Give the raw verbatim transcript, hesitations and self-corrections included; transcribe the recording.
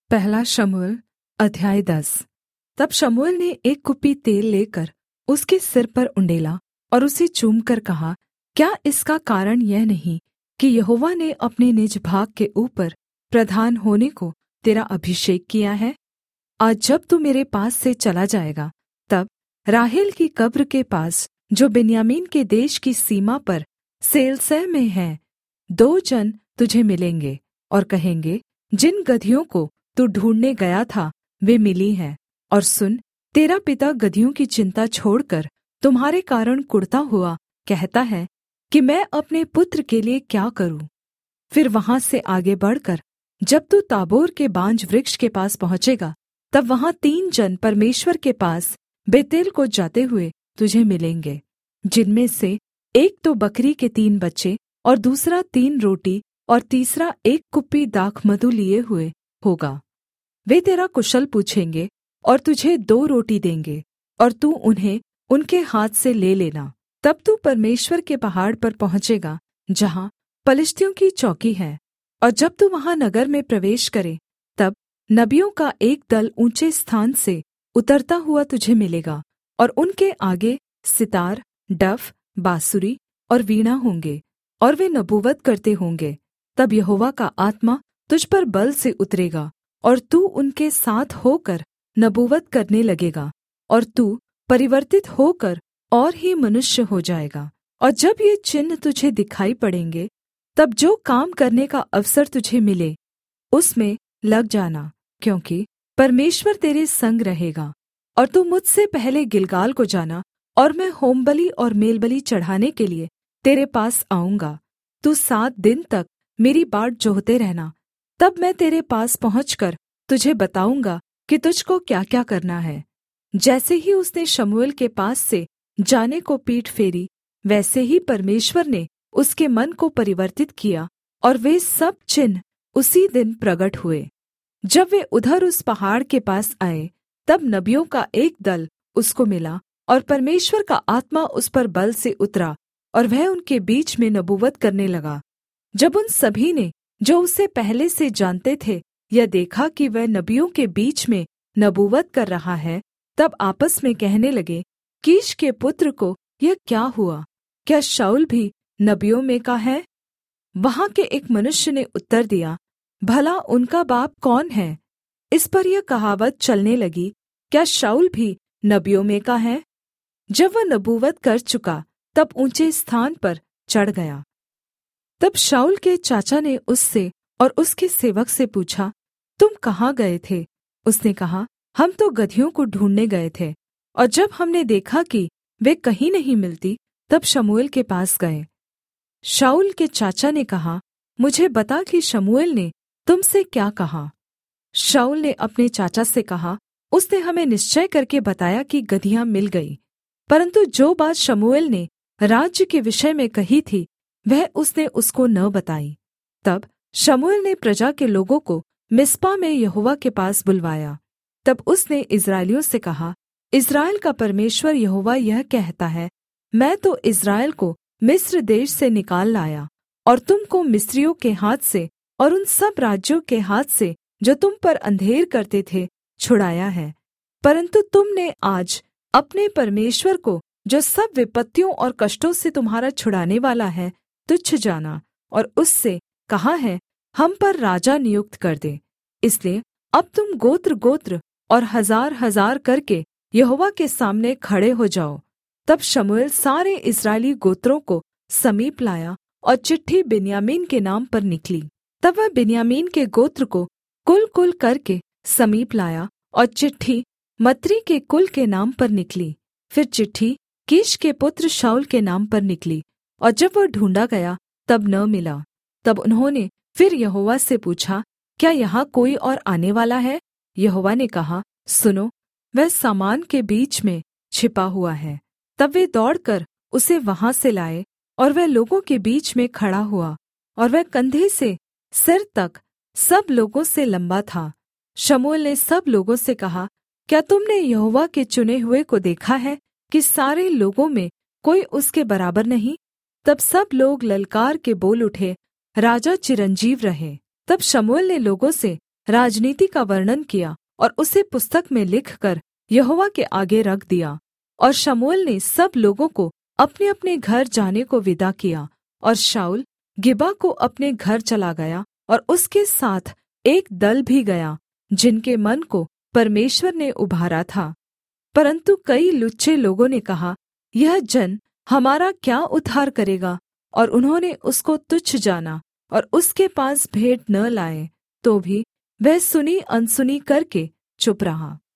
पहला शमूएल अध्याय दस। तब शमूएल ने एक कुप्पी तेल लेकर उसके सिर पर उण्डेला और उसे चूमकर कहा, क्या इसका कारण यह नहीं कि यहोवा ने अपने निज भाग के ऊपर प्रधान होने को तेरा अभिषेक किया है? आज जब तू मेरे पास से चला जाएगा, तब राहेल की कब्र के पास, जो बिन्यामीन के देश की सीमा पर सेलसह में है, दो जन तुझे मिलेंगे और कहेंगे, जिन गदहियों को तू ढूँढ़ने गया था वे मिली हैं। और सुन, तेरा पिता गदहियों की चिन्ता छोड़कर तुम्हारे कारण कुढ़ता हुआ कहता है कि मैं अपने पुत्र के लिये क्या करूँ। फिर वहाँ से आगे बढ़कर जब तू ताबोर के बांज वृक्ष के पास पहुँचेगा, तब वहाँ तीन जन परमेश्वर के पास बेतेल को जाते हुए तुझे मिलेंगे, जिनमें से एक तो बकरी के तीन बच्चे और दूसरा तीन रोटी और तीसरा एक कुप्पी दाखमधु लिए हुए होगा। वे तेरा कुशल पूछेंगे और तुझे दो रोटी देंगे, और तू उन्हें उनके हाथ से ले लेना। तब तू परमेश्वर के पहाड़ पर पहुँचेगा, जहाँ पलिश्तियों की चौकी है। और जब तू वहाँ नगर में प्रवेश करे, तब नबियों का एक दल ऊँचे स्थान से उतरता हुआ तुझे मिलेगा, और उनके आगे सितार, डफ, बाँसुरी और वीणा होंगे, और वे नबूवत करते होंगे। तब यहोवा का आत्मा तुझ पर बल से उतरेगा, और तू उनके साथ होकर नबूवत करने लगेगा, और तू परिवर्तित होकर और ही मनुष्य हो जाएगा। और जब ये चिन्ह तुझे दिखाई पड़ेंगे, तब जो काम करने का अवसर तुझे मिले उसमें लग जाना, क्योंकि परमेश्वर तेरे संग रहेगा। और तू मुझसे पहले गिलगाल को जाना, और मैं होमबलि और मेलबलि चढ़ाने के लिये तेरे पास आऊँगा। तू सात दिन तक मेरी बाट जोहते रहना, तब मैं तेरे पास पहुँचकर तुझे बताऊँगा कि तुझको क्या-क्या करना है। जैसे ही उसने शमूएल के पास से जाने को पीठ फेरी, वैसे ही परमेश्वर ने उसके मन को परिवर्तित किया, और वे सब चिन्ह उसी दिन प्रगट हुए। जब वे उधर उस पहाड़ के पास आए, तब नबियों का एक दल उसको मिला, और परमेश्वर का आत्मा उस पर बल से उतरा, और वह उनके बीच में नबूवत करने लगा। जब उन सभी ने, जो उसे पहले से जानते थे, यह देखा कि वह नबियों के बीच में नबूवत कर रहा है, तब आपस में कहने लगे, कीश के पुत्र को यह क्या हुआ? क्या शाऊल भी नबियों में का है? वहाँ के एक मनुष्य ने उत्तर दिया, भला उनका बाप कौन है? इस पर यह कहावत चलने लगी, क्या शाऊल भी नबियों में का है? जब वह नबूवत कर चुका, तब ऊँचे स्थान पर चढ़ गया। तब शाऊल के चाचा ने उससे और उसके सेवक से पूछा, तुम कहाँ गए थे? उसने कहा, हम तो गदहियों को ढूँढ़ने गए थे, और जब हमने देखा कि वे कहीं नहीं मिलती, तब शमूएल के पास गए। शाऊल के चाचा ने कहा, मुझे बता कि शमूएल ने तुम से क्या कहा? शाऊल ने अपने चाचा से कहा, उसने हमें निश्चय करके बताया कि गदहियाँ मिल गई, परन्तु जो बात शमूएल ने राज्य के विषय में कही थी, वह उसने उसको न बताई। तब शमूएल ने प्रजा के लोगों को मिस्पा में यहोवा के पास बुलवाया। तब उसने इस्राएलियों से कहा, इस्राएल का परमेश्वर यहोवा यह कहता है, मैं तो इस्राएल को मिस्र देश से निकाल लाया, और तुम को मिस्रियों के हाथ से और उन सब राज्यों के हाथ से जो तुम पर अंधेर करते थे, छुड़ाया है। परन्तु तुमने आज अपने परमेश्वर को, जो सब विपत्तियों और कष्टों से तुम्हारा छुड़ाने वाला है, तुच्छ जाना, और उससे कहा है, हम पर राजा नियुक्त कर दे। इसलिए अब तुम गोत्र गोत्र और हजार हजार करके यहोवा के सामने खड़े हो जाओ। तब शमूएल सारे इस्राएली गोत्रों को समीप लाया, और चिट्ठी बिन्यामीन के नाम पर निकली। तब वह बिन्यामीन के गोत्र को कुल कुल करके समीप लाया, और चिट्ठी मत्री के कुल के नाम पर निकली। फिर चिट्ठी कीश के पुत्र शाऊल के नाम पर निकली, और जब वह ढूँढ़ा गया तब न मिला। तब उन्होंने फिर यहोवा से पूछा, क्या यहाँ कोई और आने वाला है? यहोवा ने कहा, सुनो, वह सामान के बीच में छिपा हुआ है। तब वे दौड़कर उसे वहाँ से लाए, और वह लोगों के बीच में खड़ा हुआ, और वह कंधे से सिर तक सब लोगों से लम्बा था। शमूएल ने सब लोगों से कहा, क्या तुमने यहोवा के चुने हुए को देखा है कि सारे लोगों में कोई उसके बराबर नहीं? तब सब लोग ललकार के बोल उठे, राजा चिरंजीव रहे। तब शमूएल ने लोगों से राजनीति का वर्णन किया और उसे पुस्तक में लिखकर यहोवा के आगे रख दिया। और शमूएल ने सब लोगों को अपने-अपने घर जाने को विदा किया, और शाऊल गिबा को अपने घर चला गया, और उसके साथ एक दल भी गया जिनके मन को परमेश्वर ने उभारा था। परन्तु कई लुच्चे लोगों ने कहा, यह जन हमारा क्या उद्धार करेगा? और उन्होंने उसको तुच्छ जाना और उसके पास भेंट न लाए। तो भी वह सुनी अनसुनी करके चुप रहा।